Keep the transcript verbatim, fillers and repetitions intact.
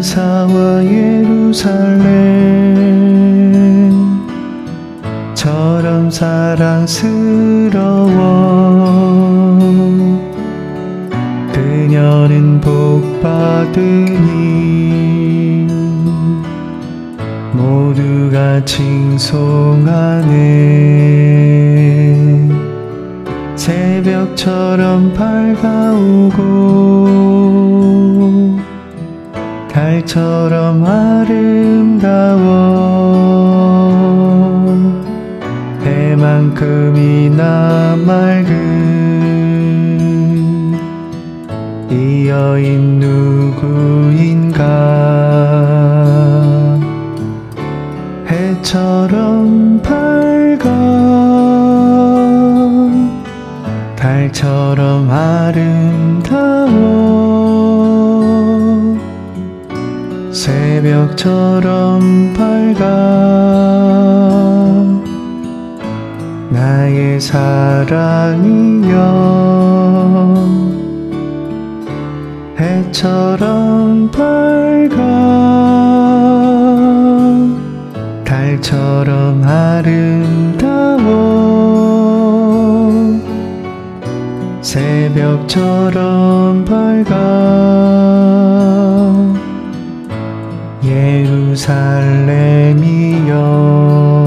근사와 예루살렘처럼 사랑스러워 그녀는 복받으니 모두가 칭송하네. 새벽처럼 밝아오고 달처럼 아름다워 배만큼이나 맑은 이 여인 누구인가. 해처럼 밝아 달처럼 아름다워 새벽처럼 밝아 나의 사랑이여. 해처럼 밝아 달처럼 아름다워 새벽처럼 밝아 예루살렘이여.